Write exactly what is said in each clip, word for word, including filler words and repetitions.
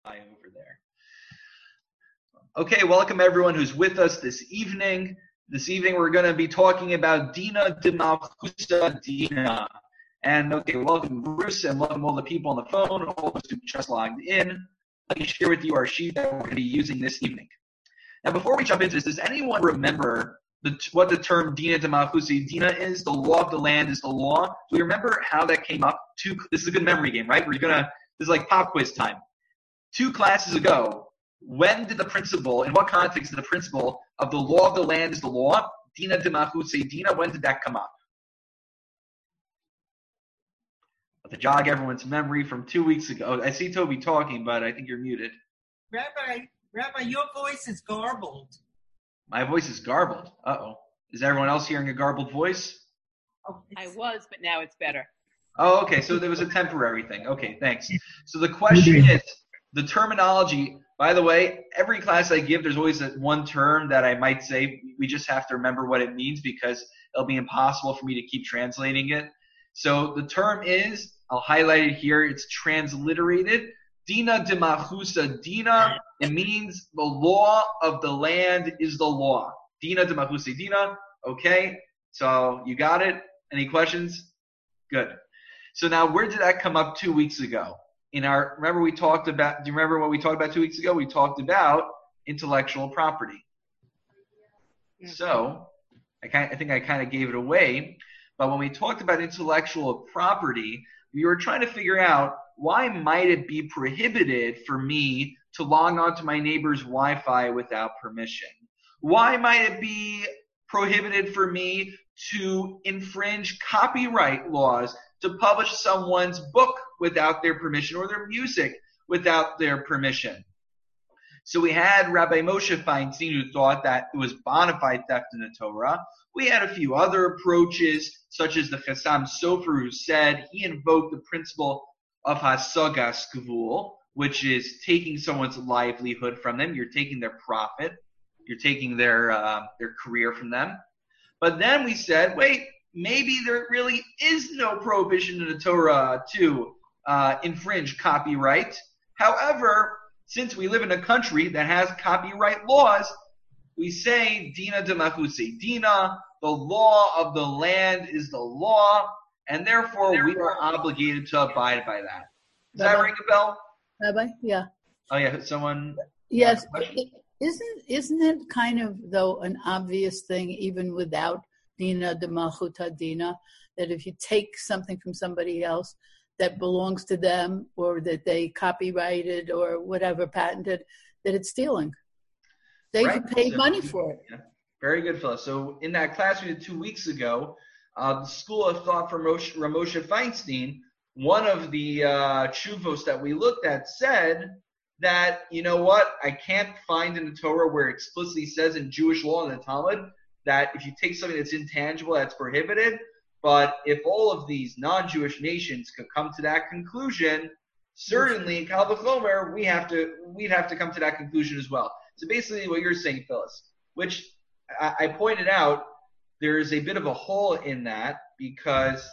over there. Okay, welcome everyone who's with us this evening. This evening we're going to be talking about Dina de Malchusa Dina. And okay, welcome Bruce and welcome all the people on the phone, all those who just logged in. Let me share with you our sheet that we're going to be using this evening. Now before we jump into this, does anyone remember the, what the term Dina de Malchusa Dina is? The law of the land is the law. Do we remember how that came up? Two, this is a good memory game, right? We're going to, this is like pop quiz time. Two classes ago, when did the principle, in what context did the principle of the law of the land is the law, Dina de Malchusa Dina, when did that come up? To jog everyone's memory from two weeks ago. I see Toby talking, but I think you're muted. Rabbi, Rabbi, your voice is garbled. My voice is garbled. Uh-oh. Is everyone else hearing a garbled voice? Oh, I was, but now it's better. Oh, okay. So there was a temporary thing. Okay, thanks. So the question is, the terminology, by the way, every class I give, there's always a, one term that I might say. We just have to remember what it means because it'll be impossible for me to keep translating it. So the term is, I'll highlight it here, it's transliterated. Dina de Malchusa Dina. It means the law of the land is the law. Dina de Malchusa Dina. Okay, so you got it? Any questions? Good. So now where did that come up two weeks ago? In our, remember we talked about, do you remember what we talked about two weeks ago? We talked about intellectual property. Yeah. So I, kind, I think I kind of gave it away. But when we talked about intellectual property, we were trying to figure out why might it be prohibited for me to log on to my neighbor's Wi-Fi without permission? Why might it be prohibited for me to infringe copyright laws, to publish someone's book without their permission or their music without their permission? So we had Rabbi Moshe Feinstein who thought that it was bona fide theft in the Torah. We had a few other approaches, such as the Chassam Sofer, who said he invoked the principle of Hasagas Gvul, which is taking someone's livelihood from them. You're taking their profit. You're taking their uh, their career from them. But then we said, wait, maybe there really is no prohibition in the Torah to uh, infringe copyright. However, since we live in a country that has copyright laws, we say Dina de Malchusa Dina, the law of the land is the law, and therefore, therefore we are obligated to abide by that. Does Rabbi, that ring a bell? Rabbi, yeah. Oh yeah, someone. Yes, isn't isn't it kind of though an obvious thing even without Dina de Malchusa Dina, that if you take something from somebody else that belongs to them or that they copyrighted or whatever patented, that it's stealing? They right. paid so, money for it. Yeah. Very good, Phyllis. So in that class we did two weeks ago, uh, the School of Thought from Moshe, Ramosha Feinstein, one of the uh, chuvos that we looked at said that, you know what, I can't find in the Torah where it explicitly says in Jewish law in the Talmud that if you take something that's intangible, that's prohibited. But if all of these non-Jewish nations could come to that conclusion, certainly in Kal V'chomer, we have to, we'd have to come to that conclusion as well. So basically what you're saying, Phyllis, which I, I pointed out, there is a bit of a hole in that because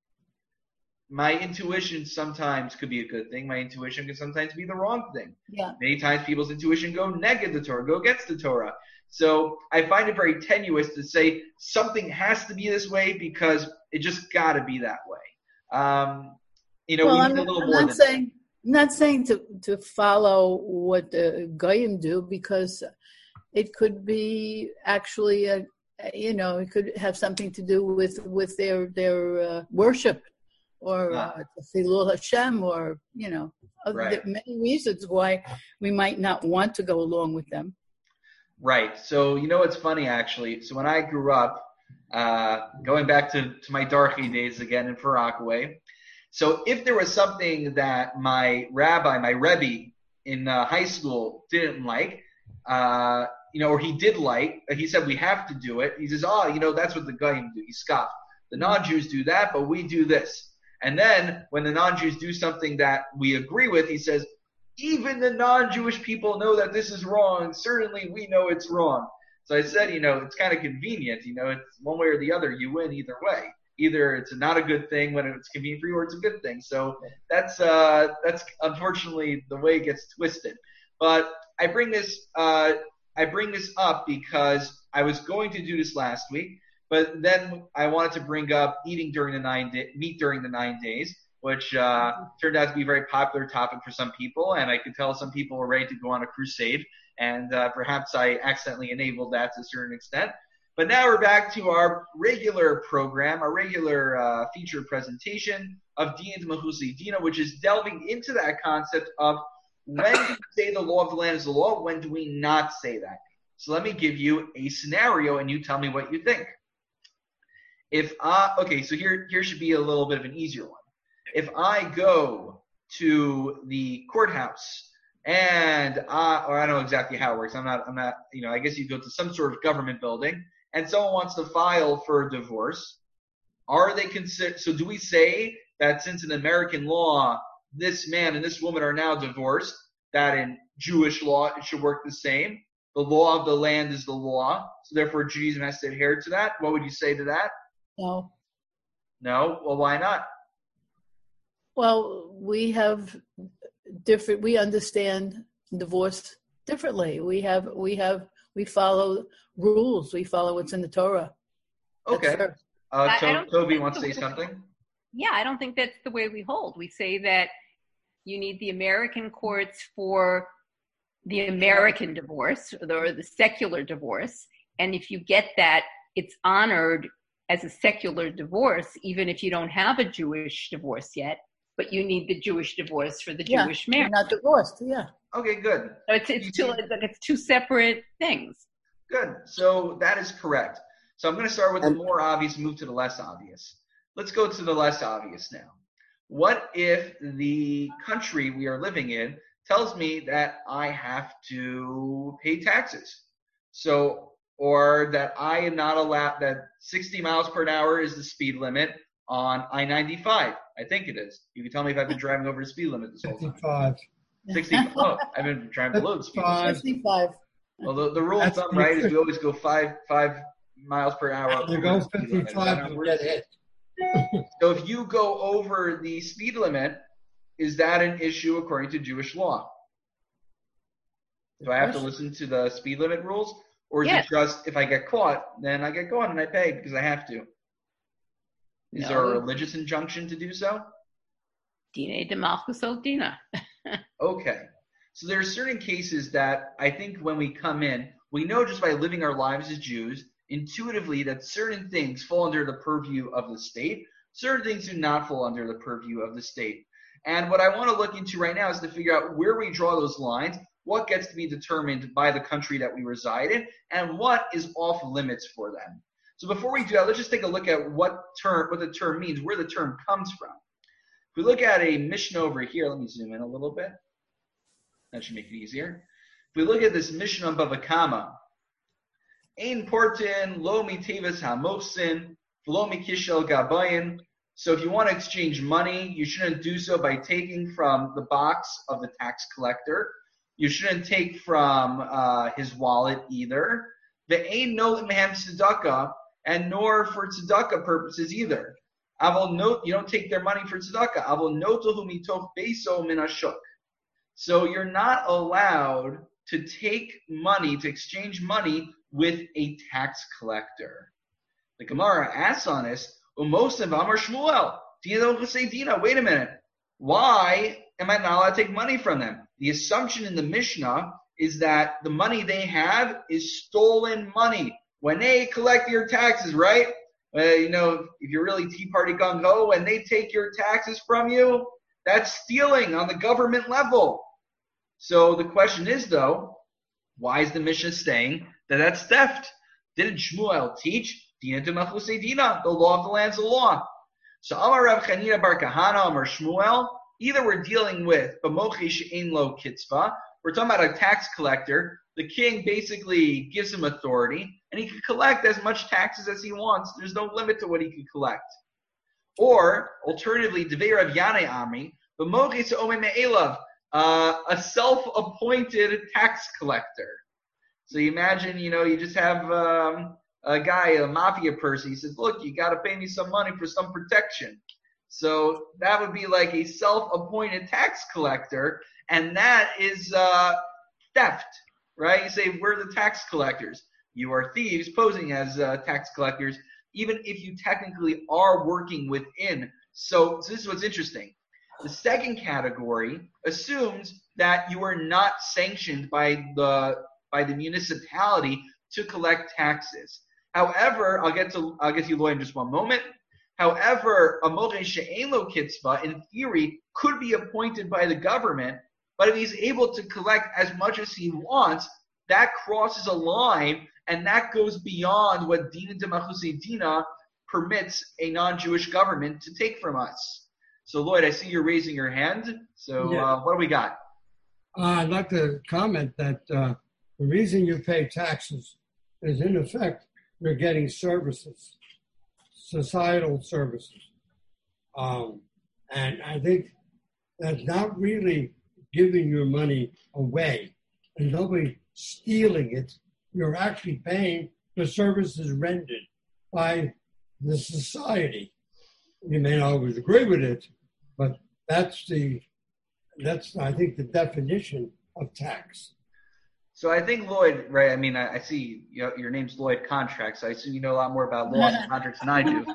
my intuition sometimes could be a good thing. My intuition can sometimes be the wrong thing. Yeah. Many times people's intuition go negative the Torah, go against the Torah. So I find it very tenuous to say something has to be this way because it just got to be that way. Um, you know, well, we I'm need not, a little I'm more not than saying, I'm not saying to, to follow what the Goyim do because it could be actually, a, you know, it could have something to do with, with their their uh, worship or uh, Chilul Hashem or, you know, other, right. there are many reasons why we might not want to go along with them. Right. So, you know what's funny, actually? So when I grew up, uh, going back to, to my Darky days again in Far Rockaway, so if there was something that my rabbi, my Rebbe in uh, high school didn't like, uh, you know, or he did like, he said we have to do it. He says, oh, you know, that's what the Goyim do. He scoffed. The non-Jews do that, but we do this. And then when the non-Jews do something that we agree with, he says, even the non-Jewish people know that this is wrong. Certainly we know it's wrong. So I said, you know, it's kind of convenient. You know, it's one way or the other. You win either way. Either it's not a good thing when it's convenient for you, or it's a good thing. So that's uh, that's unfortunately the way it gets twisted. But I bring this uh, I bring this up because I was going to do this last week, but then I wanted to bring up eating during the nine day, meat during the nine days, which uh, turned out to be a very popular topic for some people, and I could tell some people were ready to go on a crusade, and uh, perhaps I accidentally enabled that to a certain extent. But now we're back to our regular program, our regular uh, featured presentation of Dina D'Malchusei Dina, which is delving into that concept of when do we say the law of the land is the law, when do we not say that? So let me give you a scenario, and you tell me what you think. If I, okay, so here, here should be a little bit of an easier one. If I go to the courthouse and I, or I don't know exactly how it works. I'm not, I'm not, you know, I guess you go to some sort of government building and someone wants to file for a divorce. Are they consider, so do we say that since in American law, this man and this woman are now divorced, that in Jewish law it should work the same? The law of the land is the law, so therefore Judaism has to adhere to that. What would you say to that? No. No? Well, why not? Well, we have different, we understand divorce differently. We have, we have, we follow rules. We follow what's in the Torah. Okay. Uh, I, to- I Toby wants to say something? Yeah, I don't think that's the way we hold. We say that you need the American courts for the American divorce or the, or the secular divorce. And if you get that, it's honored as a secular divorce, even if you don't have a Jewish divorce yet, but you need the Jewish divorce for the Yeah, Jewish marriage. You're not divorced, yeah. Okay, good. So it's, it's, two, it's two separate things. Good. So that is correct. So I'm going to start with the more obvious, move to the less obvious. Let's go to the less obvious now. What if the country we are living in tells me that I have to pay taxes? So, or that I am not allowed, that sixty miles per hour is the speed limit on I ninety-five. I think it is. You can tell me if I've been driving over the speed limit this whole time. fifty-five. sixty. Oh, I've been driving below the speed limit. fifty-five. Well, the, the rule of That's thumb, right, is we always go five five miles per hour. You over go the speed limit. Is that fifty-five, how it you works? get hit. So if you go over the speed limit, is that an issue according to Jewish law? Do I have to listen to the speed limit rules? Or is Yes. it just if I get caught, then I get caught and I pay because I have to? Is No. there a religious injunction to do so? Dina D'Malchusei Dina. Okay. So there are certain cases that I think when we come in, we know just by living our lives as Jews, intuitively that certain things fall under the purview of the state, certain things do not fall under the purview of the state. And what I want to look into right now is to figure out where we draw those lines, what gets to be determined by the country that we reside in, and what is off limits for them. So before we do that, let's just take a look at what term, what the term means, where the term comes from. If we look at a Mishnah over here, let me zoom in a little bit. That should make it easier. If we look at this Mishnah on Bava Kama, Ein portin lo mitevas hamosin, lo mikishel gabayin. So if you want to exchange money, you shouldn't do so by taking from the box of the tax collector. You shouldn't take from uh, his wallet either. Ve'ein no imham tzedakah, and nor for tzedakah purposes either. Avol note, you don't take their money for tzedakah. Avol notohu mitoch beso min hashuk. So you're not allowed to take money, to exchange money with a tax collector. The Gemara asks on this, Umosim v'amar Shmuel, Dina D'Malchusei Dina, wait a minute. Why am I not allowed to take money from them? The assumption in the Mishnah is that the money they have is stolen money. When they collect your taxes, right? Uh, you know, if you're really Tea Party gung-ho, when they take your taxes from you, that's stealing on the government level. So the question is, though, why is the Mishnah saying that that's theft? Didn't Shmuel teach Dina D'Malchusei Dina, the law of the land's the law? So Amar Rav Chanina bar Kahana, Amar Shmuel, either we're dealing with B'mochi she'ein lo kitzva, we're talking about a tax collector. The king basically gives him authority, and he can collect as much taxes as he wants. There's no limit to what he can collect. Or, alternatively, Devei Rav Yanai Ami, B'mochi she'omei me'elav, uh, a self-appointed tax collector. So you imagine, you know, you just have um, a guy, a mafia person. He says, look, you got to pay me some money for some protection. So that would be like a self-appointed tax collector, and that is uh, theft, right? You say, we're the tax collectors. You are thieves posing as uh, tax collectors, even if you technically are working within. So, so this is what's interesting. The second category assumes that you are not sanctioned by the by the municipality to collect taxes. However, I'll get to I'll get to you, Lloyd, in just one moment. However, a Moreh she'ein lo kitzva, in theory, could be appointed by the government, but if he's able to collect as much as he wants, that crosses a line, and that goes beyond what Dina de Machusei Dina permits a non-Jewish government to take from us. So, Lloyd, I see you're raising your hand. So, Yeah. uh, what do we got? Uh, I'd like to comment that uh, the reason you pay taxes is, in effect, you're getting services, societal services. Um, and I think that's not really giving your money away. There's nobody stealing it. You're actually paying for services rendered by the society. You may not always agree with it, but that's the that's I think the definition of tax. So I think Lloyd, right? I mean, I, I see you know, your name's Lloyd Contracts. So I assume you know a lot more about laws and contracts than I do.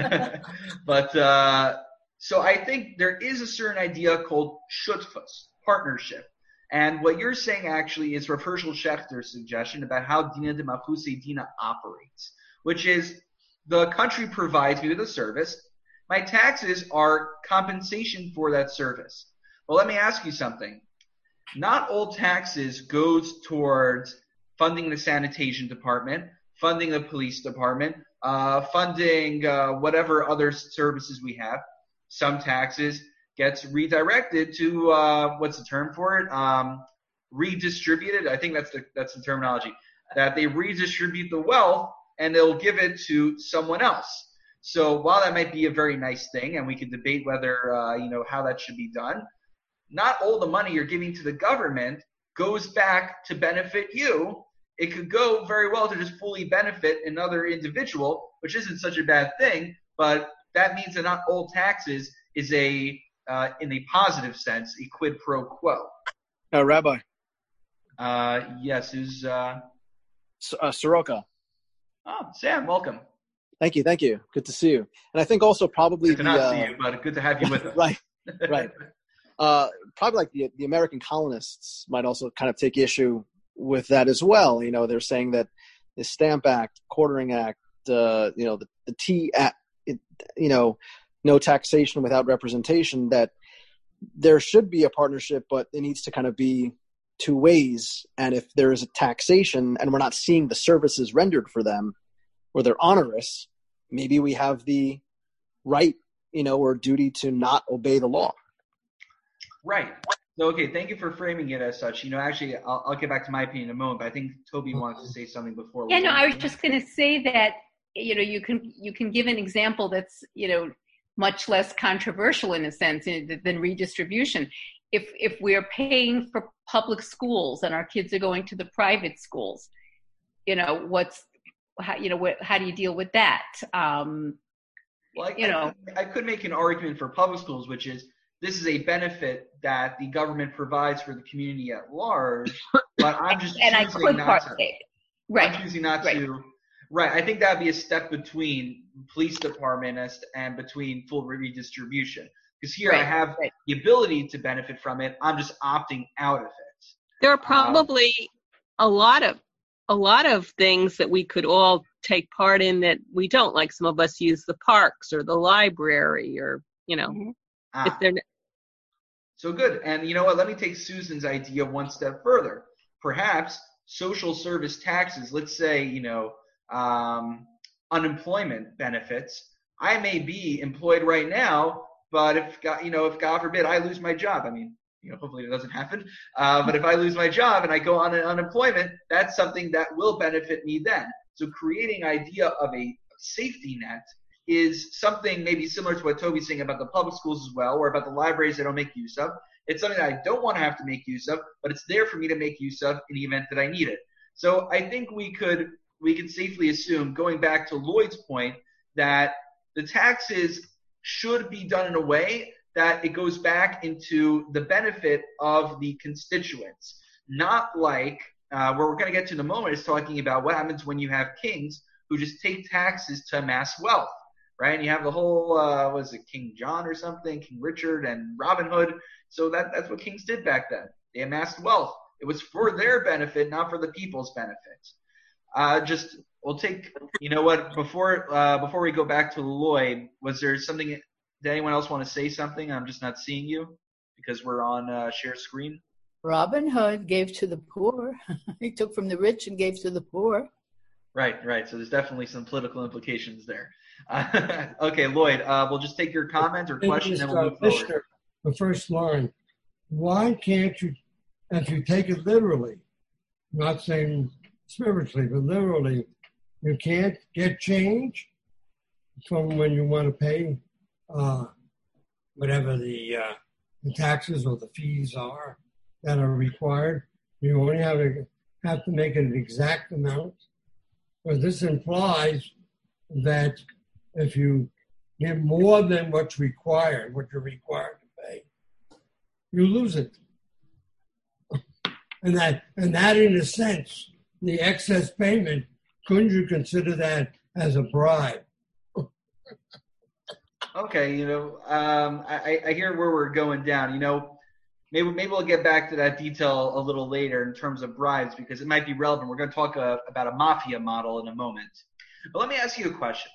But uh, so I think there is a certain idea called shutfus, partnership. And what you're saying actually is Rav Hershel Schechter's suggestion about how Dina de Machusei Dina operates, which is the country provides me with a service. My taxes are compensation for that service. Well, let me ask you something. Not all taxes goes towards funding the sanitation department, funding the police department, uh, funding uh, whatever other services we have. Some taxes gets redirected to uh, what's the term for it? Um, redistributed. I think that's the that's the terminology. That they redistribute the wealth and they'll give it to someone else. So while that might be a very nice thing, and we can debate whether uh, you know how that should be done, not all the money you're giving to the government goes back to benefit you. It could go very well to just fully benefit another individual, which isn't such a bad thing. But that means that not all taxes is a Uh, in a positive sense, a quid pro quo. Uh, Rabbi. Uh, yes, who's uh... S- uh, Soroka. Oh, Sam, welcome. Thank you, thank you. Good to see you. And I think also probably Good to the, not uh, see you, but good to have you with us. right, right. Uh, probably like the the American colonists might also kind of take issue with that as well. You know, they're saying that the Stamp Act, Quartering Act, uh, you know, the, the T Act, it, you know, no taxation without representation, that there should be a partnership, but it needs to kind of be two ways. And if there is a taxation and we're not seeing the services rendered for them, or they're onerous, maybe we have the right, you know, or duty to not obey the law. Right. So, okay, thank you for framing it as such. You know, actually, I'll, I'll get back to my opinion in a moment, but I think Toby wants to say something before. Yeah, no, I was just going to say that, you know, you can you can give an example that's, you know, much less controversial in a sense than redistribution. If if we're paying for public schools and our kids are going to the private schools, you know, what's how you know what how do you deal with that? Um, well, I, you know, I, I could make an argument for public schools, which is this is a benefit that the government provides for the community at large, but I'm just and I choosing could not partake. to. Right. I'm choosing not right. to. Right. I think that would be a step between police department and between full redistribution. Because here right. I have right. the ability to benefit from it. I'm just opting out of it. There are probably um, a lot of a lot of things that we could all take part in that we don't. Like some of us use the parks or the library, or you know, mm-hmm. ah. if they're. So good. And you know what? Let me take Susan's idea one step further. Perhaps social service taxes. Let's say you know. Um, unemployment benefits. I may be employed right now, but if God, you know, if God forbid I lose my job, I mean, you know, hopefully it doesn't happen. Uh, but if I lose my job and I go on an unemployment, that's something that will benefit me then. So creating idea of a safety net is something maybe similar to what Toby's saying about the public schools as well, or about the libraries I don't make use of. It's something that I don't want to have to make use of, but it's there for me to make use of in the event that I need it. So I think we could we can safely assume, going back to Lloyd's point, that the taxes should be done in a way that it goes back into the benefit of the constituents. Not like, uh, where we're going to get to in a moment, is talking about what happens when you have kings who just take taxes to amass wealth, right? And you have the whole, uh, what is it, King John or something, King Richard and Robin Hood. So that, that's what kings did back then. They amassed wealth. It was for their benefit, not for the people's benefit. Uh, just, we'll take, you know what, before uh, before we go back to Lloyd, was there something, did anyone else want to say something? I'm just not seeing you because we're on uh, share screen. Robin Hood gave to the poor. He took from the rich and gave to the poor. Right, right. So there's definitely some political implications there. Uh, okay, Lloyd, uh, we'll just take your comment or question and we'll move forward. The first line, why can't you, if you take it literally, not saying spiritually, but literally, you can't get change from when you want to pay uh, whatever the, uh, the taxes or the fees are that are required. You only have to, have to make it an exact amount. But this implies that if you get more than what's required, what you're required to pay, you lose it. And that, and that in a sense, the excess payment, couldn't you consider that as a bribe? Okay, you know, um, I, I hear where we're going down. You know, maybe maybe we'll get back to that detail a little later in terms of bribes because it might be relevant. We're going to talk uh, about a mafia model in a moment. But let me ask you a question.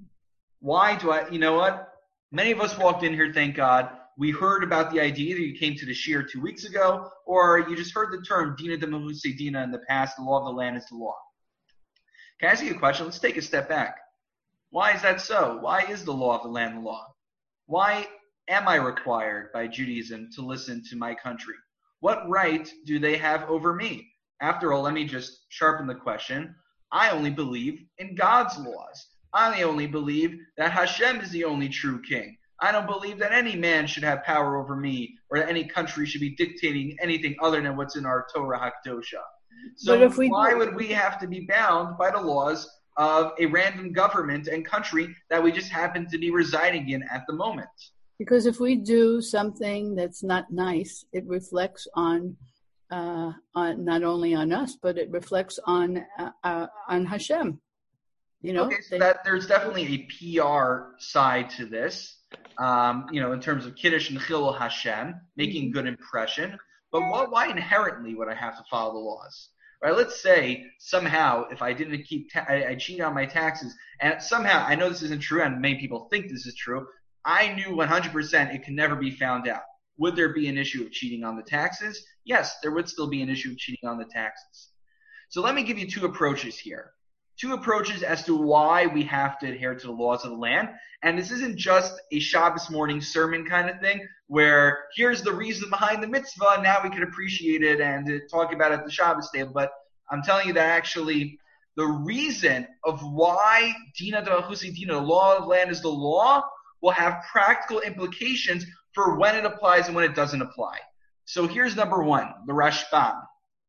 Why do I, you know what? Many of us walked in here, thank God. We heard about the idea that you came to the Shir two weeks ago, or you just heard the term Dina de Mahusei Dina in the past, the law of the land is the law. Can I ask you a question? Let's take a step back. Why is that so? Why is the law of the land the law? Why am I required by Judaism to listen to my country? What right do they have over me? After all, let me just sharpen the question. I only believe in God's laws. I only believe that Hashem is the only true king. I don't believe that any man should have power over me or that any country should be dictating anything other than what's in our Torah HaKadosha. So But if we why do- would we have to be bound by the laws of a random government and country that we just happen to be residing in at the moment? Because if we do something that's not nice, it reflects on, uh, on not only on us, but it reflects on uh, uh, on Hashem. You know, Okay, so they- that there's definitely a P R side to this, um, you know, in terms of Kiddush and Chilul Hashem, making a good impression. But what, why inherently would I have to follow the laws? Right? Let's say somehow if I didn't keep, ta- I, I cheated on my taxes, and somehow, I know this isn't true, and many people think this is true, I knew one hundred percent it can never be found out. Would there be an issue of cheating on the taxes? Yes, there would still be an issue of cheating on the taxes. So let me give you two approaches here. Two approaches as to why we have to adhere to the laws of the land. And this isn't just a Shabbos morning sermon kind of thing where here's the reason behind the mitzvah, and now we can appreciate it and talk about it at the Shabbos table. But I'm telling you that actually the reason of why Dina de Mahusei Dina, the law of the land is the law, will have practical implications for when it applies and when it doesn't apply. So here's number one, the Rashbam.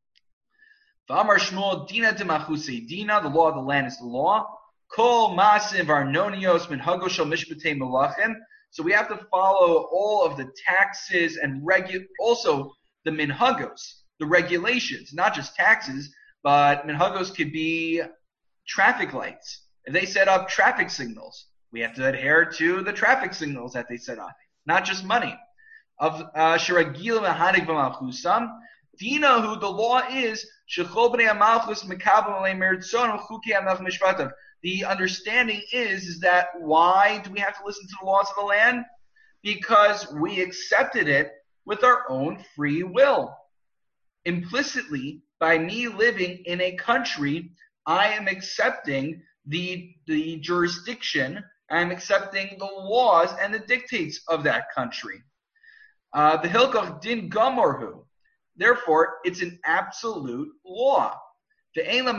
V'amar Shmuel, Dina de Mahusei Dina, the law of the land is the law. Kol Masim Varnonios Minhagos Shel Mishpatei Melachim. So we have to follow all of the taxes and regu- also the minhagos, the regulations, not just taxes, but minhagos could be traffic lights. If they set up traffic signals, we have to adhere to the traffic signals that they set up, not just money. Of Shiragil Mehanig V'Malchusam, Dina, who the law is, Shechol Bnei HaMalchus Mekabel Alei Meritzon Chukei HaMelech Mishpatav. The understanding is, is that why do we have to listen to the laws of the land? Because we accepted it with our own free will. Implicitly, by me living in a country, I am accepting the, the jurisdiction, I am accepting the laws and the dictates of that country. Uh, the Hilkach Din Gomorhu. Therefore, it's an absolute law. And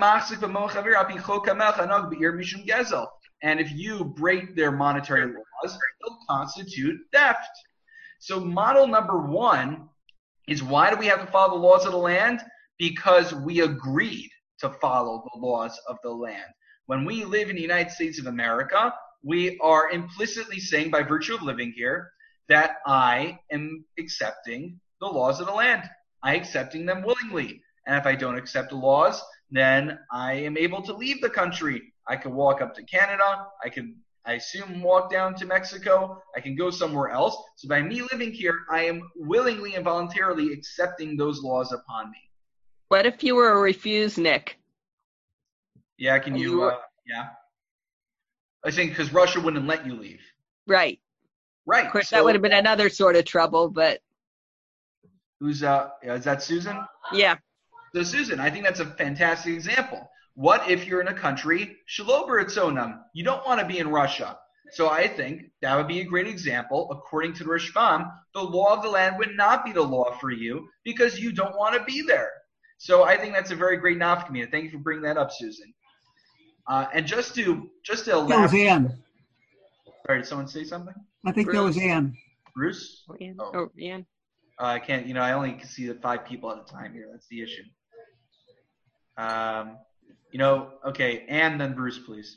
if you break their monetary laws, it'll constitute theft. So model number one is, why do we have to follow the laws of the land? Because we agreed to follow the laws of the land. When we live in the United States of America, we are implicitly saying, by virtue of living here, that I am accepting the laws of the land. I am accepting them willingly. And if I don't accept the laws, then I am able to leave the country. I can walk up to Canada. I can, I assume, walk down to Mexico. I can go somewhere else. So by me living here, I am willingly and voluntarily accepting those laws upon me. What if you were a refuse-nick? Yeah, can And you, you were- uh, yeah. I think because Russia wouldn't let you leave. Right. Right. Of course, so that would have been another sort of trouble, but Who's, uh, is that Susan? yeah. So Susan, I think that's a fantastic example. What if you're in a country, shelo b'ratzonam, you don't want to be in Russia? So I think that would be a great example. According to the Rashbam, the law of the land would not be the law for you because you don't want to be there. So I think that's a very great nafkamina. Thank you for bringing that up, Susan. Uh, and just to just to That was elaborate, Ann. sorry, did someone say something? I think that was Ann. Bruce? Or Ian. Oh. Or Ian. Uh, I can't, you know, I only can see the five people at a time here. That's the issue. Um, you know, okay, and then Bruce, please.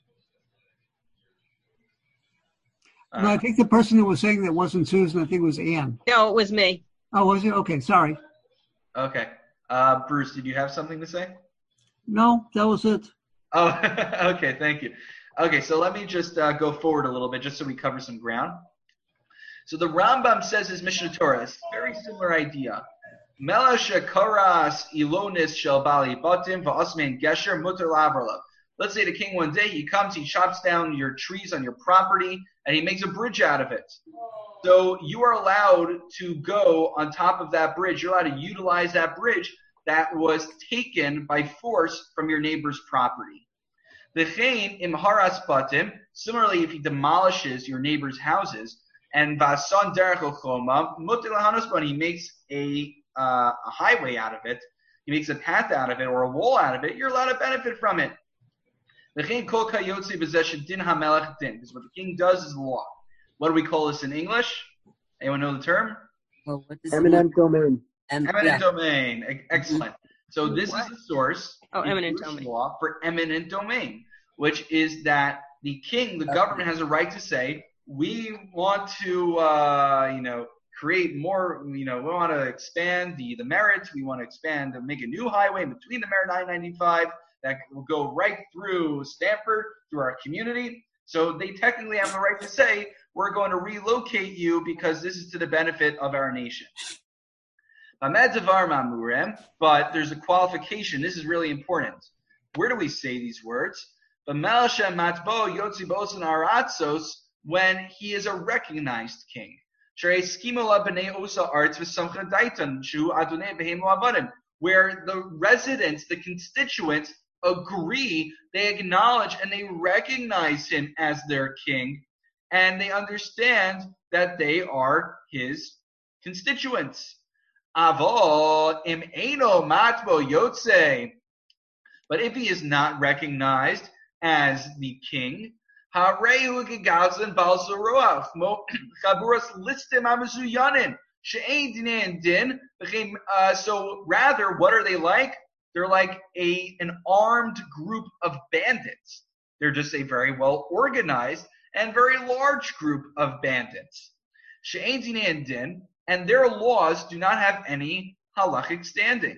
Uh, No, I think the person who was saying that wasn't Susan. I think it was Ann. No, it was me. Oh, was it? Okay, sorry. okay. Uh, Bruce, did you have something to say? No, that was it. Oh, okay, thank you. Okay, so let me just uh, go forward a little bit just so we cover some ground. So the Rambam says his Mishnah Torah is a very similar idea. Melasha karas ilonis shel bali batim va'asmein gesher muter lavralav. Let's say the king one day, he comes, he chops down your trees on your property, and he makes a bridge out of it. So you are allowed to go on top of that bridge. You're allowed to utilize that bridge that was taken by force from your neighbor's property. V'chein im haras batim. Similarly, if he demolishes your neighbor's houses, and vasan derech ochoma muter lahanos ban, he makes a uh, a highway out of it, he makes a path out of it or a wall out of it, you're allowed to benefit from it. V'chein kol kayotzi b'zeh din hamelech din, because what the king does is law. What do we call this in English? Anyone know the term? Well, what is Eminent domain. Em- Eminent yeah. domain. E- Excellent. So this What? is the source Oh, in eminent Jewish domain. law for eminent domain, which is that the king, the government, has a right to say, we want to, uh, you know, create more, you know, we want to expand the, the merits. We want to expand and make a new highway in between the Merit nine ninety-five that will go right through Stanford, through our community. So they technically have the right to say, we're going to relocate you because this is to the benefit of our nation. But there's a qualification. This is really important. Where do we say these words? When he is a recognized king. Where the residents, the constituents, agree, they acknowledge, and they recognize him as their king, and they understand that they are his constituents. Avo im eno matbo yotze. But if he is not recognized as the king, harehu gegazan balso roach mo chaburas listim amazuyanin she'ein dinan din. So rather, what are they like? They're like a an armed group of bandits. They're just a very well organized and very large group of bandits. She'ein dinan din, and their laws do not have any halachic standing.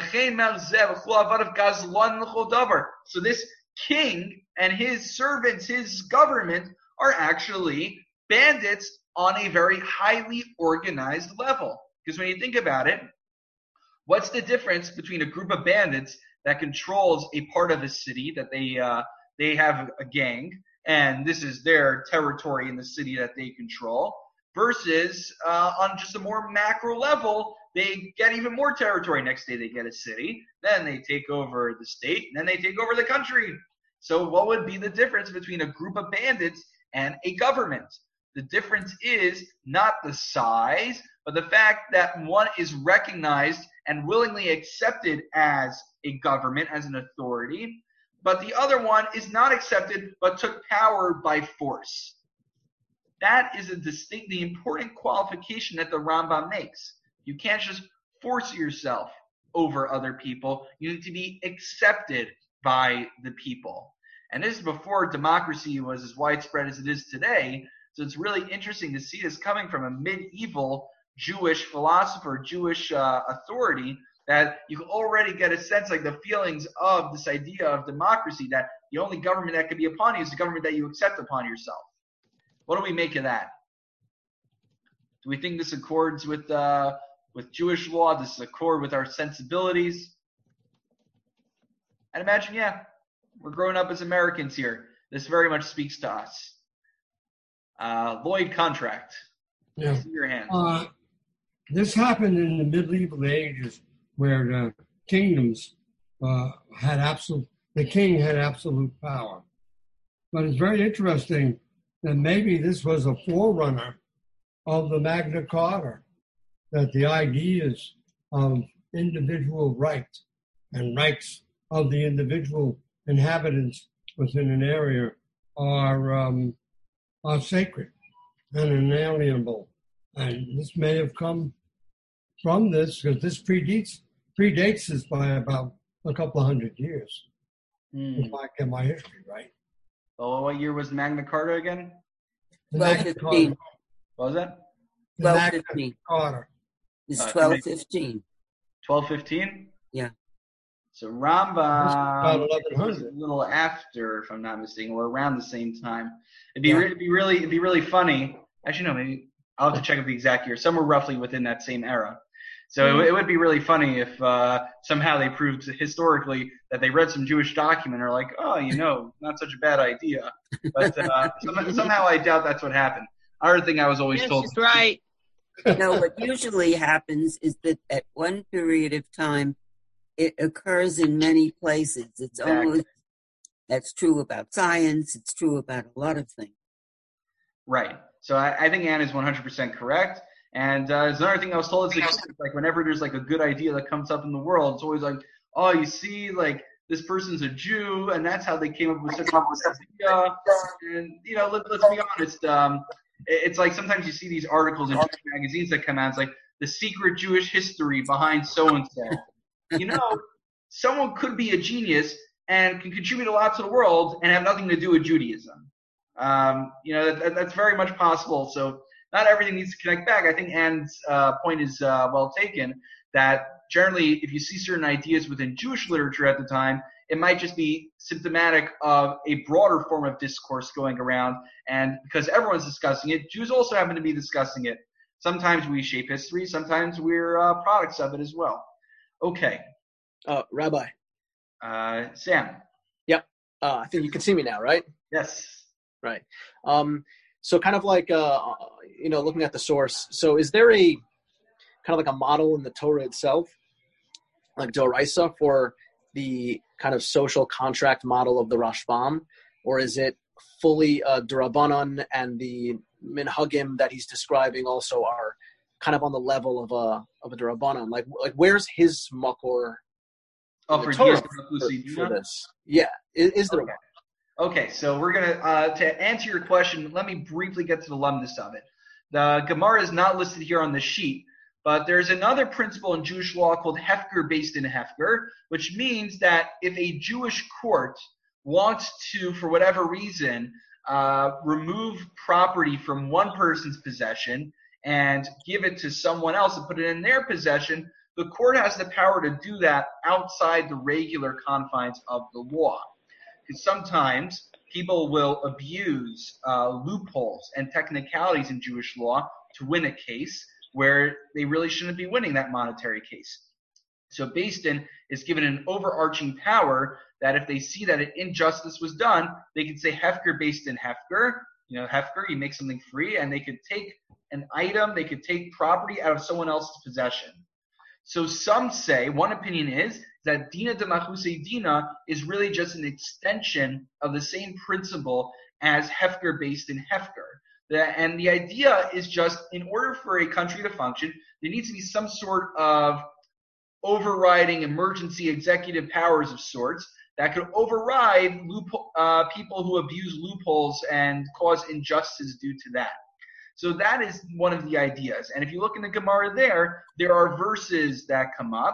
So this king and his servants, his government, are actually bandits on a very highly organized level. Because when you think about it, what's the difference between a group of bandits that controls a part of a city, that they uh, they have a gang, and this is their territory in the city that they control, versus uh, on just a more macro level, they get even more territory. Next day they get a city, then they take over the state, and then they take over the country. So what would be the difference between a group of bandits and a government? The difference is not the size, but the fact that one is recognized and willingly accepted as a government, as an authority, but the other one is not accepted but took power by force. That is a distinct, the important qualification that the Rambam makes. You can't just force yourself over other people. You need to be accepted by the people. And this is before democracy was as widespread as it is today. So it's really interesting to see this coming from a medieval Jewish philosopher, Jewish uh, authority, that you can already get a sense, like the feelings of this idea of democracy, that the only government that could be upon you is the government that you accept upon yourself. What do we make of that? Do we think this accords with uh, with Jewish law? Does this accord with our sensibilities? I'd imagine, yeah. We're growing up as Americans here. This very much speaks to us. Uh, Lloyd Contract. Yeah. See your hand. Uh, this happened in the medieval ages where the kingdoms uh, had absolute, the king had absolute power. But it's very interesting that maybe this was a forerunner of the Magna Carta, that the ideas of individual rights and rights of the individual inhabitants within an area are um, are sacred and inalienable. And this may have come from this, because this predates predates this by about a couple of hundred years, Hmm. if I get my history right. Oh, what year was Magna Carta again? The twelve Magna fifteen. Carta. What was that? The twelve Magna fifteen. Carta. It's Uh, twelve fifteen. twelve fifteen? Yeah. So This is about Rambam eleven was a hundred. little after, if I'm not mistaken, or around the same time. It'd be, Yeah. re- it'd be really, it'd be really funny. Actually, no, maybe I'll have to check up the exact year. Somewhere roughly within that same era. So it, w- it would be really funny if uh, somehow they proved historically that they read some Jewish document and are like, oh, you know, not such a bad idea. But uh, some, somehow I doubt that's what happened. Other thing I was always Yes, told. she's right. No, what usually happens is that at one period of time, it occurs in many places. It's Exactly. almost, that's true about science. It's true about a lot of things. Right. So I, I think Anne is one hundred percent correct. And uh, there's another thing I was told. It's like, it's like whenever there's like a good idea that comes up in the world, it's always like, oh, you see, like this person's a Jew, and that's how they came up with such a good idea. And you know, let, let's be honest. Um, it, it's like sometimes you see these articles in Jewish magazines that come out. It's like the secret Jewish history behind so and so. You know, someone could be a genius and can contribute a lot to the world and have nothing to do with Judaism. Um, you know, that, that's very much possible. So not everything needs to connect back. I think Anne's uh, point is uh, well taken, that generally if you see certain ideas within Jewish literature at the time, it might just be symptomatic of a broader form of discourse going around. And because everyone's discussing it, Jews also happen to be discussing it. Sometimes we shape history. Sometimes we're uh, products of it as well. Okay. Uh, Rabbi, Uh, Sam. yep. Uh, I think you can see me now, right? Yes. Right. Um, so kind of like, uh, you know, looking at the source. So is there a kind of like a model in the Torah itself, like Doraisa, for the kind of social contract model of the Rashbam? Or is it fully uh, D'Rabbanan, and the Minhagim that he's describing also are kind of on the level of a of a D'Rabbanan? Like, like where's his makor Oh, in the for Torah Diaz for, D'Rabbanan? for this? Yeah. Is, is there Okay. Okay, so we're gonna uh, to answer your question. Let me briefly get to the lumdus of it. The Gemara is not listed here on the sheet, but there's another principle in Jewish law called Hefker based in Hefker, which means that if a Jewish court wants to, for whatever reason, uh, remove property from one person's possession and give it to someone else and put it in their possession, the court has the power to do that outside the regular confines of the law. Because sometimes people will abuse uh, loopholes and technicalities in Jewish law to win a case where they really shouldn't be winning that monetary case. So Beis Din is given an overarching power that if they see that an injustice was done, they can say Hefker Beis Din Hefker. You know, Hefker, you make something free, and they could take an item, they could take property out of someone else's possession. So some say, one opinion is, that Dina de Machusei Dina is really just an extension of the same principle as Hefker based in Hefker. The, and the idea is just, in order for a country to function, there needs to be some sort of overriding emergency executive powers of sorts that could override loophole, uh, people who abuse loopholes and cause injustice due to that. So that is one of the ideas. And if you look in the Gemara there, there are verses that come up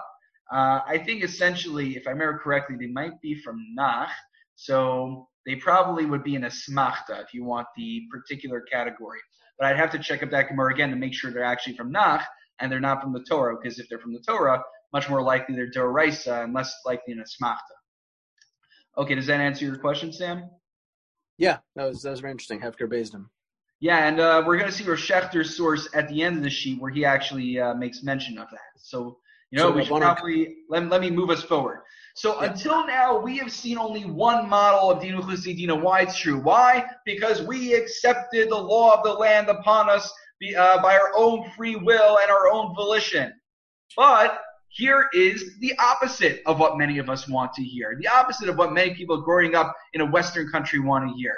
Uh, I think essentially, if I remember correctly, they might be from Nach, so they probably would be in a smachta if you want the particular category. But I'd have to check up that Gemara again to make sure they're actually from Nach and they're not from the Torah, because if they're from the Torah, much more likely they're Doraisa and less likely in a smachta. Okay, does that answer your question, Sam? Yeah, that was that was very interesting. Hefker Bezdin. Yeah, and uh, we're going to see where Schechter's source at the end of the sheet where he actually uh, makes mention of that. So, you know, So, we should Rabbanan- probably, let, let me move us forward. So Yeah. until now, we have seen only one model of Dinu Chesed Dina. Why it's true? Why? Because we accepted the law of the land upon us be, uh, by our own free will and our own volition. But here is the opposite of what many of us want to hear. The opposite of what many people growing up in a Western country want to hear.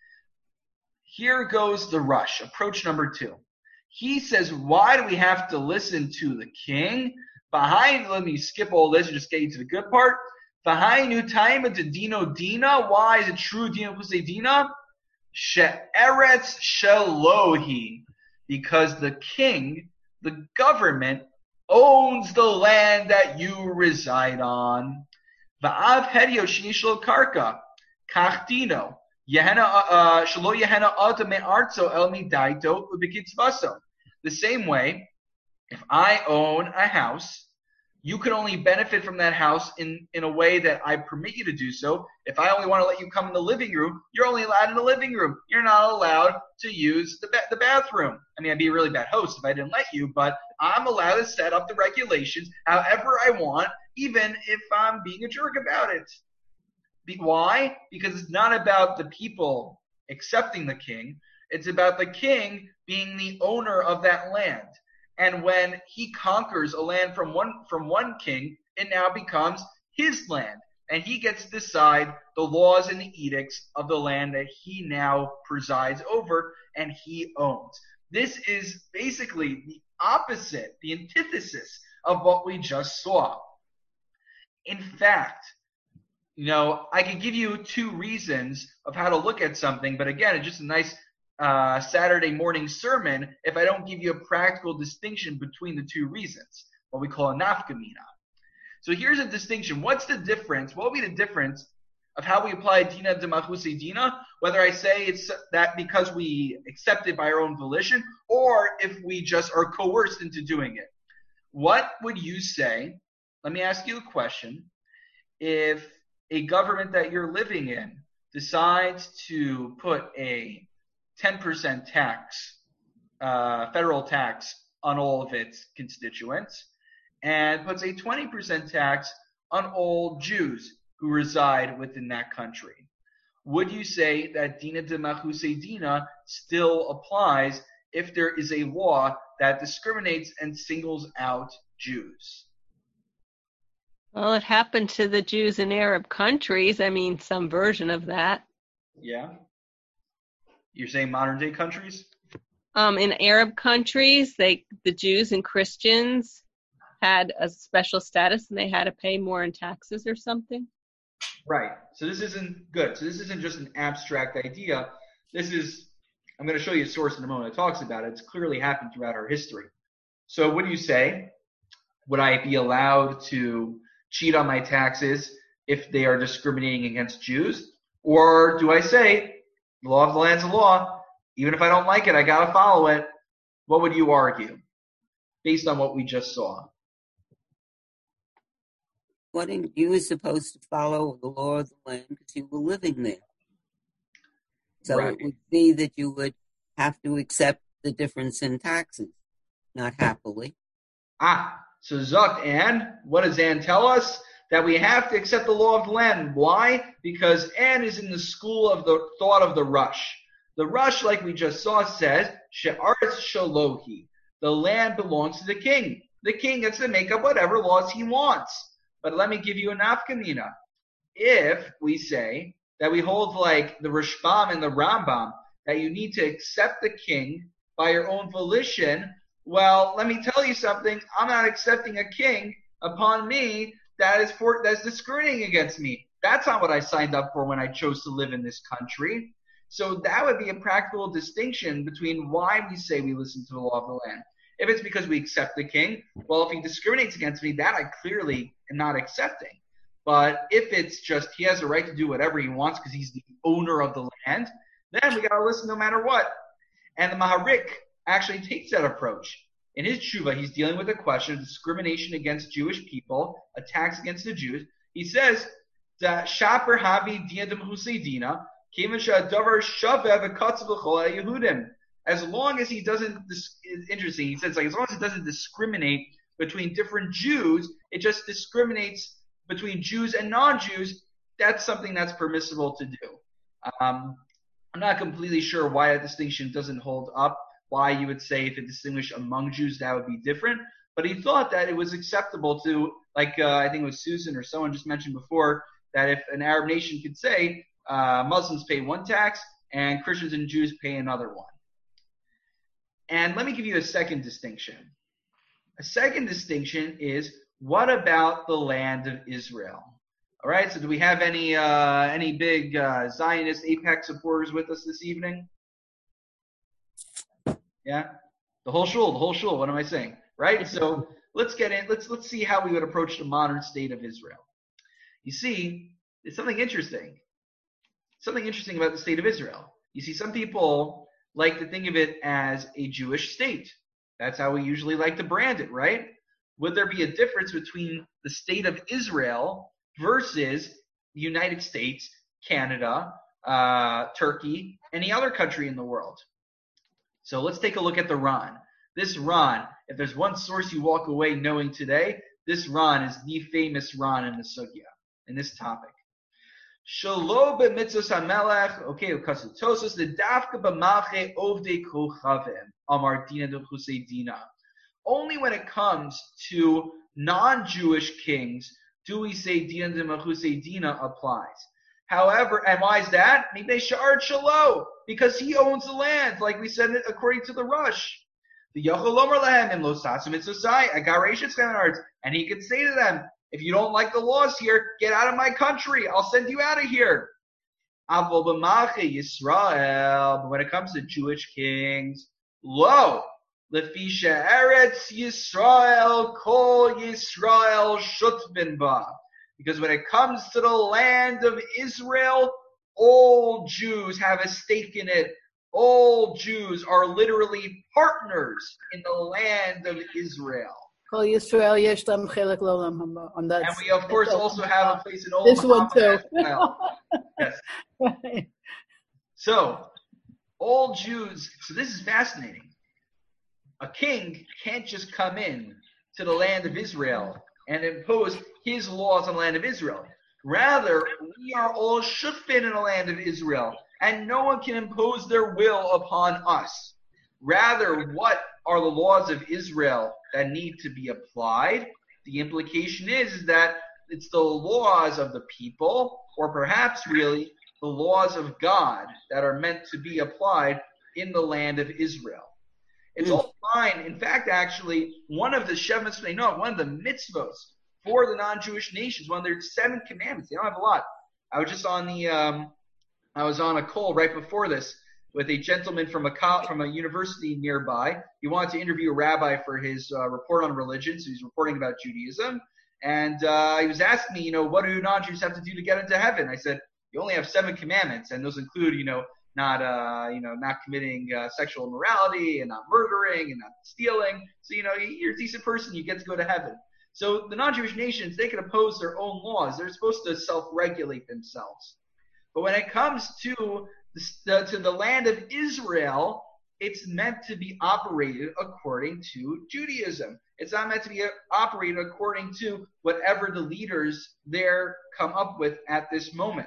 Here goes the rush, approach number two. He says, why do we have to listen to the king? Behind, let me skip all this and just get you to the good part. Behind new time to Dino Dina. Why is it true Dino Chesed Dina? She'eretz shelohi. Because the king, the government, owns the land that you reside on. Va'av hedio shishlo karka. Kach dino. Yehena shelo yehena ata me'artzo el midaito ubikitzvaso. The same way, if I own a house, you can only benefit from that house in, in a way that I permit you to do so. If I only want to let you come in the living room, you're only allowed in the living room. You're not allowed to use the ba- the bathroom. I mean, I'd be a really bad host if I didn't let you, but I'm allowed to set up the regulations however I want, even if I'm being a jerk about it. Be- why? Because it's not about the people accepting the king. It's about the king being the owner of that land. And when he conquers a land from one from one king, it now becomes his land. And he gets to decide the laws and the edicts of the land that he now presides over and he owns. This is basically the opposite, the antithesis of what we just saw. In fact, you know, I could give you two reasons of how to look at something, but again, it's just a nice Uh, Saturday morning sermon if I don't give you a practical distinction between the two reasons, what we call a nafkamina. So here's a distinction. What's the difference? What will be the difference of how we apply Dina de Machusei Dina, whether I say it's that because we accept it by our own volition, or if we just are coerced into doing it? What would you say? Let me ask you a question. If a government that you're living in decides to put a ten percent tax, uh, federal tax on all of its constituents, and puts a twenty percent tax on all Jews who reside within that country. Would you say that Dina de Machusei Dina still applies if there is a law that discriminates and singles out Jews? Well, it happened to the Jews in Arab countries. I mean, some version of that. Yeah. You're saying modern day countries? Um, in Arab countries, they the Jews and Christians had a special status and they had to pay more in taxes or something. Right. So this isn't good. So this isn't just an abstract idea. This is, I'm going to show you a source in a moment that talks about it. It's clearly happened throughout our history. So what do you say? Would I be allowed to cheat on my taxes if they are discriminating against Jews? Or do I say, the law of the land's a law. Even if I don't like it, I got to follow it. What would you argue based on what we just saw? Wouldn't you were supposed to follow the law of the land because you were living there? So Right. it would be that you would have to accept the difference in taxes, not happily. Ah, so Zuck, Ann, what does Ann tell us? That we have to accept the law of the land. Why? Because Ann is in the school of the thought of the Rush. The Rush, like we just saw, says, She'aretz shalohi. The land belongs to the king. The king gets to make up whatever laws he wants. But let me give you a nafkamina. If we say that we hold like the Rashbam and the Rambam, that you need to accept the king by your own volition, well, let me tell you something. I'm not accepting a king upon me that is for that's discriminating against me. That's not what I signed up for when I chose to live in this country. So that would be a practical distinction between why we say we listen to the law of the land. If it's because we accept the king, well, if he discriminates against me, that I clearly am not accepting. But if it's just he has a right to do whatever he wants because he's the owner of the land, then we got to listen no matter what. And the Maharik actually takes that approach. In his tshuva, he's dealing with a question of discrimination against Jewish people, attacks against the Jews. He says, "Shaper havi diadim huseidina, kimasha davar shaveh v'katz v'chol Yehudim." As long as he doesn't, it's interesting. He says, like, as long as it doesn't discriminate between different Jews, it just discriminates between Jews and non-Jews. That's something that's permissible to do. Um, I'm not completely sure why that distinction doesn't hold up. Why you would say if it distinguished among Jews, that would be different. But he thought that it was acceptable to, like uh, I think it was Susan or someone just mentioned before, that if an Arab nation could say uh, Muslims pay one tax and Christians and Jews pay another one. And let me give you a second distinction. A second distinction is, what about the land of Israel? All right, so do we have any uh, any big uh, Zionist AIPAC supporters with us this evening? Yeah, the whole shul, the whole shul. What am I saying? Right. So let's get in. Let's let's see how we would approach the modern state of Israel. You see, it's something interesting. Something interesting about the state of Israel. You see, some people like to think of it as a Jewish state. That's how we usually like to brand it, right? Would there be a difference between the state of Israel versus the United States, Canada, uh, Turkey, any other country in the world? So let's take a look at the Ran. This Ran, if there's one source you walk away knowing today, this Ran is the famous Ran in the Sugya, in this topic. Shalo b'mitzvos hamelech, okay, ukasutosos the dafka b'malche ovdei kochavim amar dina d'chusei dina. Only when it comes to non-Jewish kings do we say dina d'chusei dina applies. However, and why is that? Because he owns the land, like we said according to the Rush. The Yacholomer lehem in Los Sasim Mitzvosai, Agarashis Feminards, and he could say to them, if you don't like the laws here, get out of my country. I'll send you out of here. Avol b'malchei Yisrael, but when it comes to Jewish kings, lo, lefisha eretz Yisrael, kol Yisrael shutbin ba. Because when it comes to the land of Israel, all Jews have a stake in it. All Jews are literally partners in the land of Israel. Kol Yisrael yesh lam chelek l'olam haba. And we, of course, also have a place in Olam This one too. Well. Yes. Right. So, all Jews, so this is fascinating. A king can't just come in to the land of Israel and impose his laws on the land of Israel. Rather, we are all shufin in the land of Israel, and no one can impose their will upon us. Rather, what are the laws of Israel that need to be applied? The implication is, is that it's the laws of the people, or perhaps really the laws of God that are meant to be applied in the land of Israel. It's all fine. In fact, actually, one of the Shemas Meinot, one of the mitzvos for the non-Jewish nations, one of their seven commandments. They don't have a lot. I was just on the, um, I was on a call right before this with a gentleman from a co- from a university nearby. He wanted to interview a rabbi for his uh, report on religion, so he's reporting about Judaism. And uh, he was asking me, you know, what do non-Jews have to do to get into heaven? I said, you only have seven commandments, and those include, you know, not, uh, you know, not committing uh, sexual immorality and not murdering and not stealing. So, you know, you're a decent person, you get to go to heaven. So the non-Jewish nations, they can oppose their own laws. They're supposed to self-regulate themselves. But when it comes to the, to the land of Israel, it's meant to be operated according to Judaism. It's not meant to be operated according to whatever the leaders there come up with at this moment.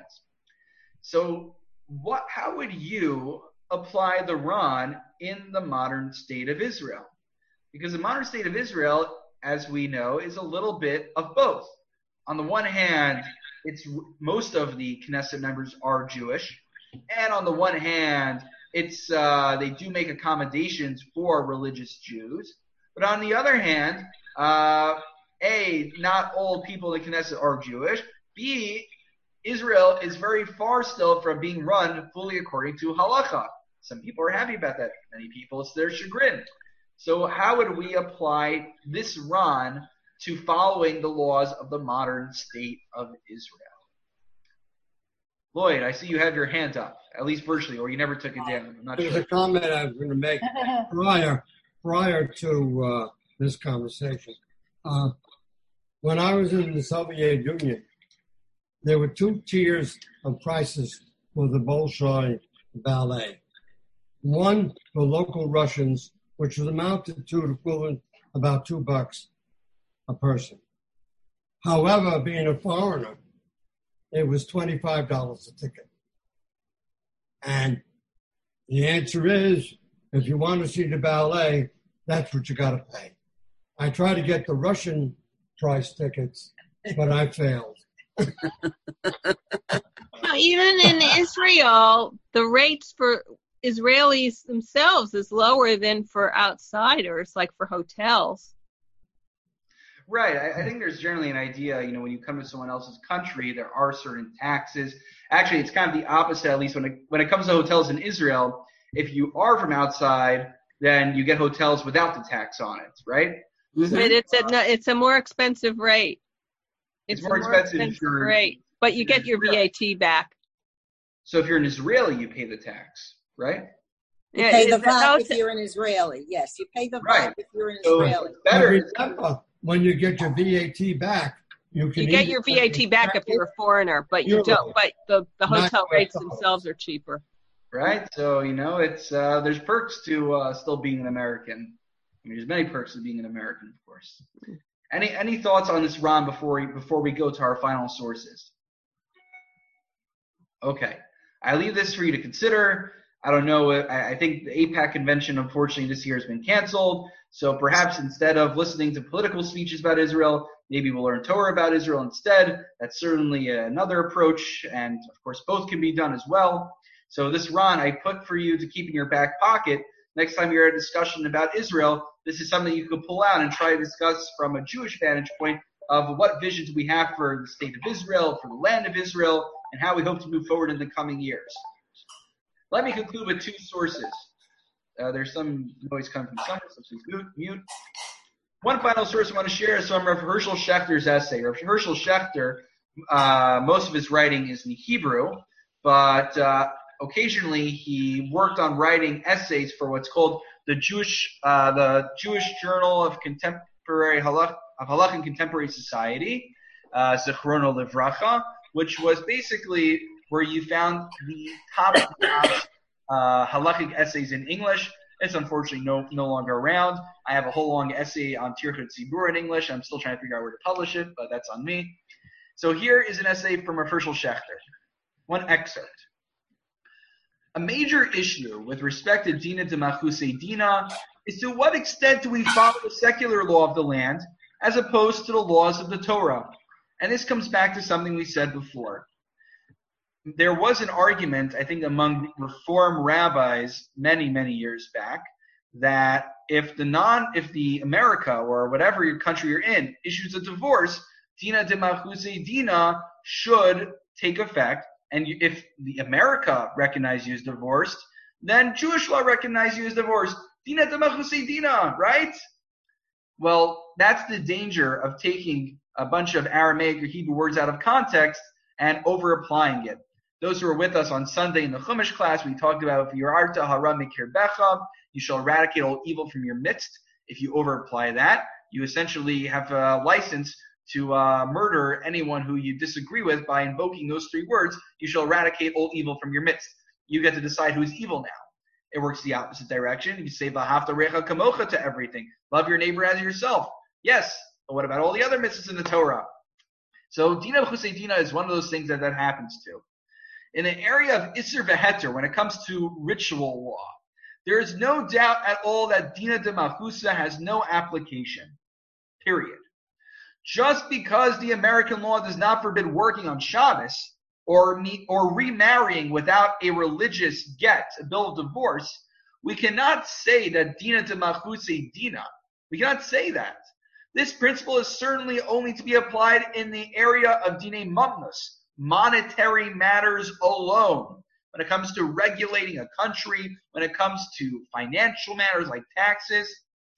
So what? How would you apply the Ran in the modern state of Israel? Because the modern state of Israel, as we know, is a little bit of both. On the one hand, it's most of the Knesset members are Jewish, and on the one hand, it's uh, they do make accommodations for religious Jews. But on the other hand, uh, A, not all people in the Knesset are Jewish. B, Israel is very far still from being run fully according to halacha. Some people are happy about that. Many people, it's their chagrin. So how would we apply this Ron to following the laws of the modern state of Israel? Lloyd, I see you have your hand up, at least virtually, or you never took it down. I'm not There's sure. a comment I was going to make prior prior to uh, this conversation. Uh, when I was in the Soviet Union, there were two tiers of prices for the Bolshoi ballet. One for local Russians, which was amounted to equivalent about two bucks a person. However, being a foreigner, it was twenty-five dollars a ticket. And the answer is, if you want to see the ballet, that's what you got to pay. I tried to get the Russian price tickets, but I failed. Now, even in Israel, the rates for Israelis themselves is lower than for outsiders, like for hotels. Right. I, I think there's generally an idea, you know, when you come to someone else's country, there are certain taxes. Actually, it's kind of the opposite, at least when it, when it comes to hotels in Israel. If you are from outside, then you get hotels without the tax on it, right? Mm-hmm. But it's a, no, it's a more expensive rate. It's, It's, more a more expensive, expensive, if you're, rate, but you get your V A T back. So if you're an Israeli, you pay the tax, right? You Yeah, pay the is V that how A T if it's- you're an Israeli. Yes, you pay the V A T Right. if you're an So Israeli. it's better. But remember, when you get your V A T back, you can You get either your V A T back if you're a foreigner, but you Euro. don't. But the, the Not hotel U S rates dollars. themselves are cheaper. Right? So, you know, it's uh, there's perks to uh, still being an American. I mean, there's many perks to being an American, of course. Any any thoughts on this, Ron, before we, before we go to our final sources? Okay. I leave this for you to consider. I don't know. I, I think the AIPAC convention, unfortunately, this year has been canceled. So perhaps instead of listening to political speeches about Israel, maybe we'll learn Torah about Israel instead. That's certainly another approach. And, of course, both can be done as well. So this, Ron, I put for you to keep in your back pocket. Next time you're at a discussion about Israel, this is something you could pull out and try to discuss from a Jewish vantage point of what vision do we have for the state of Israel, for the land of Israel, and how we hope to move forward in the coming years. Let me conclude with two sources. Uh, there's some noise coming from somewhere, so please mute, mute. One final source I want to share is from Rav Herschel Schechter's essay. Rav Herschel Schechter, uh, most of his writing is in Hebrew, but uh, occasionally he worked on writing essays for what's called the Jewish, uh, the Jewish Journal of Contemporary Halach, of Halach and Contemporary Society, uh, Zichrono Livracha, which was basically where you found the top uh, halachic essays in English. It's unfortunately no no longer around. I have a whole long essay on Tirchut Tzibur in English. I'm still trying to figure out where to publish it, but that's on me. So here is an essay from Rav Herschel Schechter. One excerpt. A major issue with respect to Dina de Machusei Dina is to what extent do we follow the secular law of the land as opposed to the laws of the Torah. And this comes back to something we said before. There was an argument, I think, among Reform rabbis many, many years back, that if the non, if the America or whatever your country you're in issues a divorce, Dina de Machusei Dina should take effect. And if the America recognizes you as divorced, then Jewish law recognizes you as divorced. Dina de Machusei Dina, right? Well, that's the danger of taking a bunch of Aramaic or Hebrew words out of context and over-applying it. Those who were with us on Sunday in the Chumash class, we talked about V'yararta hara mikirbecha, you shall eradicate all evil from your midst. If you over-apply that, you essentially have a license to uh, murder anyone who you disagree with by invoking those three words. You shall eradicate all evil from your midst. You get to decide who's evil now. It works the opposite direction. You say v'ahavta recha kamocha to everything. Love your neighbor as yourself. Yes, but what about all the other mitzvahs in the Torah? So Dina Chusei Dina is one of those things that that happens to. In the area of Isser V'Heter, when it comes to ritual law, there is no doubt at all that Dina de Machusa has no application. Period. Just because the American law does not forbid working on Shabbos or meet, or remarrying without a religious get, a bill of divorce, we cannot say that Dina de Machusei Dina. We cannot say that. This principle is certainly only to be applied in the area of Dine Mamnus, monetary matters alone. When it comes to regulating a country, when it comes to financial matters like taxes,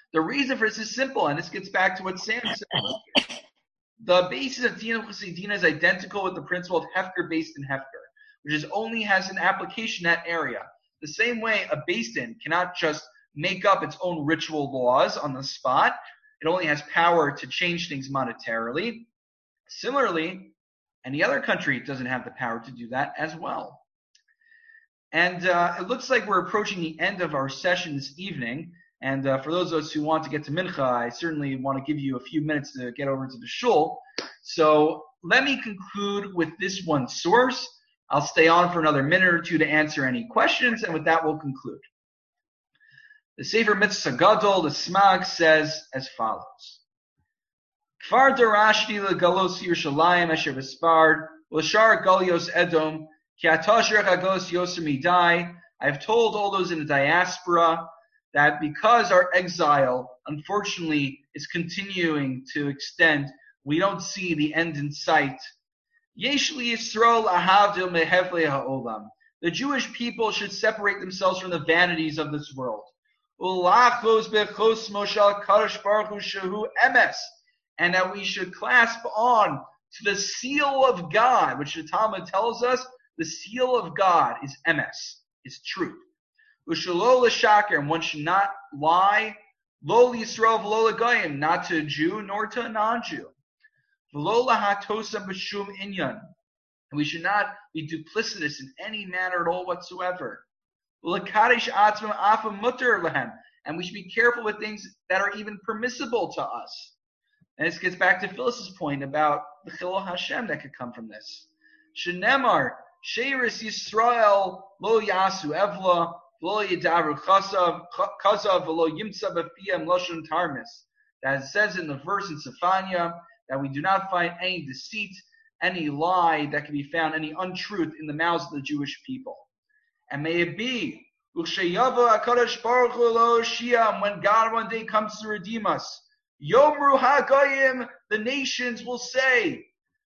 The reason for this is simple, and this gets back to what Sam said. The basis of Dina Chassidina is identical with the principle of Hefker based in Hefker, which is only has an application in that area. The same way a Beis Din cannot just make up its own ritual laws on the spot. It only has power to change things monetarily. Similarly, any other country doesn't have the power to do that as well. And uh, it looks like we're approaching the end of our session this evening. And uh, for those of us who want to get to Mincha, I certainly want to give you a few minutes to get over to the shul. So let me conclude with this one source. I'll stay on for another minute or two to answer any questions, and with that we'll conclude. The Sefer Mitzvah Gadol, the Smag, says as follows. Kfar darashti legalos Yerushalayim asher v'spard l'shar galios Edom ki atasher chagos yoser midai. I've told all those in the diaspora that because our exile, unfortunately, is continuing to extend, we don't see the end in sight. Yesh li Yisrael ahavdil mehevle ha'olam. The Jewish people should separate themselves from the vanities of this world. Ulachos bechos moshal kadosh baruch hu shehu emes. And that we should clasp on to the seal of God, which the Talmud tells us, the seal of God is emes, is truth. Ushalo l'shaker, and one should not lie, lo l'Yisrael v'lo l'goyim, not to a Jew nor to a non-Jew. V'lo l'hatosam b'shum inyan, and we should not be duplicitous in any manner at all whatsoever. L'kadesh atzmim afam mutter lehem, and we should be careful with things that are even permissible to us. And this gets back to Phyllis's point about the Chilul Hashem that could come from this. Shenemar, Sheiris Yisrael lo yasu evla, v'lo yidavru chasav, chasav v'lo yimtza b'fiyam loshon tarmis. That it says in the verse in Sephania that we do not find any deceit, any lie that can be found, any untruth in the mouths of the Jewish people. And may it be, Uchsheyava HaKadosh Baruch Hu lo Shiyam, when God one day comes to redeem us, Yomru HaGoyim, the nations will say,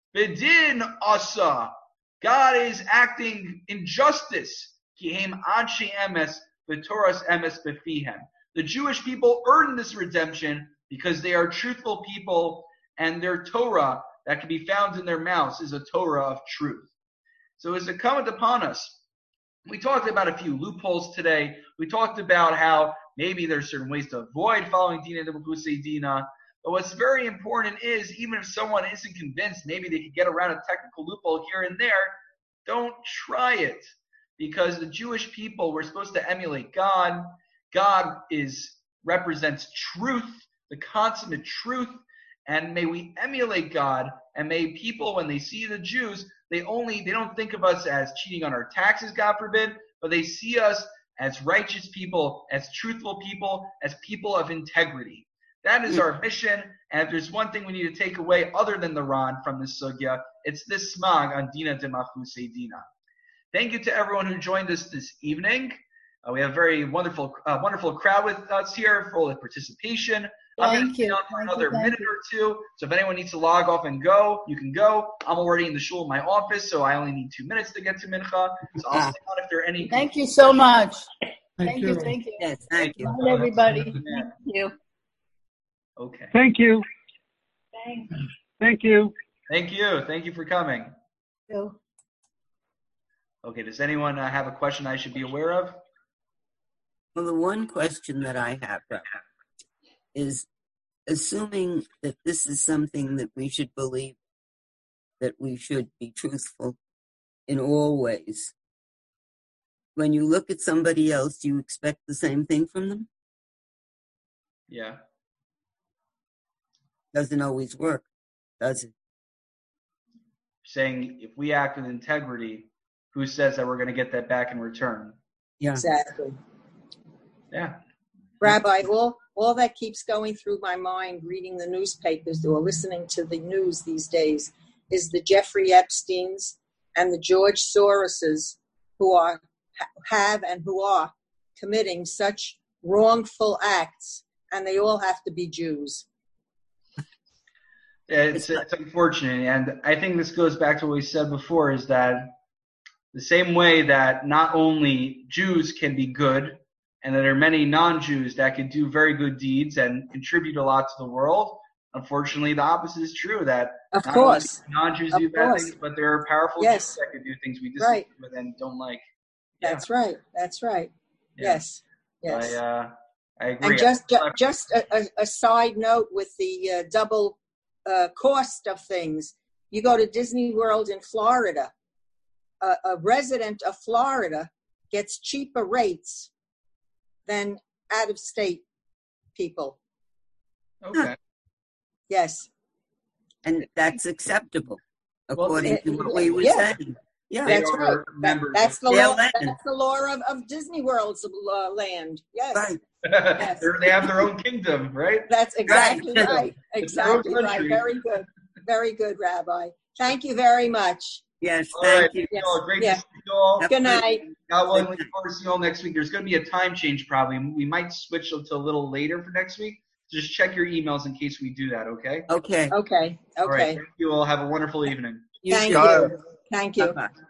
Bedin Asa, God is acting in justice. Kihem Anshe Emes, V'Toras Emes Befihem. The Jewish people earn this redemption because they are truthful people, and their Torah that can be found in their mouths is a Torah of truth. So as it cometh upon us, we talked about a few loopholes today. We talked about how maybe there's certain ways to avoid following Dina de Machusei Dina. But what's very important is, even if someone isn't convinced, maybe they could get around a technical loophole here and there, don't try it. Because the Jewish people, we're supposed to emulate God. God is represents truth, the consummate truth. And may we emulate God, and may people, when they see the Jews, they only, they don't think of us as cheating on our taxes, God forbid, but they see us as righteous people, as truthful people, as people of integrity. That is our mission, and if there's one thing we need to take away other than the Ran from this sugya, it's this smag on Dina de Machusei Dina. Thank you to everyone who joined us this evening. Uh, we have a very wonderful, uh, wonderful crowd with us here for all the participation. I'm going to stay on for another minute or two. So if anyone needs to log off and go, you can go. I'm already in the shul in my office, so I only need two minutes to get to Mincha. So I'll stay on if there are any. Thank you so much. Thank, thank you. you. Thank you. Yes, thank you. Bye, everybody. Thank you. Okay. Thank you. Thank Thank you. Thank you. Thank you for coming. you. Okay. Does anyone uh, have a question I should be aware of? Well, the one question that I have is, assuming that this is something that we should believe, that we should be truthful in all ways, when you look at somebody else, do you expect the same thing from them? Yeah. Doesn't always work, does it? Saying if we act with integrity, who says that we're going to get that back in return? Yeah. Exactly. Yeah. Rabbi, all, all that keeps going through my mind reading the newspapers or listening to the news these days is the Jeffrey Epsteins and the George Soroses who are have and who are committing such wrongful acts, and they all have to be Jews. It's, it's unfortunate, and I think this goes back to what we said before, is that the same way that not only Jews can be good, and that there are many non-Jews that can do very good deeds and contribute a lot to the world. Unfortunately, the opposite is true, that Of not course. only non-Jews Of do bad course. things, but there are powerful Yes. Jews that can do things we disagree Right. with and don't like. That's right. That's right. Yeah. Yes. Yes. I, uh, I agree. And just ju- just a, a, a side note with the uh, double uh, cost of things. You go to Disney World in Florida, a, a resident of Florida gets cheaper rates than out-of-state people. Okay. Yes. And that's acceptable, Well, according it- to what we were yeah. saying. Yeah. They That's are right. That- members that's of- the They're law. letting. That's the law of, of Disney World's uh, land. Yes. Right. They're- they have their own kingdom, right? That's exactly Right. right. It's their own Exactly right. country. Very good. Very good, Rabbi. Thank you very much. Yes, All right. thank you. Yes. Well, great Yeah. to see you all. Good night. God willing, looking forward to seeing you all next week. There's going to be a time change probably. We might switch it to a little later for next week. Just check your emails in case we do that, okay? Okay. Okay. All right. Okay. Thank you all. Have a wonderful evening. You Thank too. you. Thank you. Bye-bye.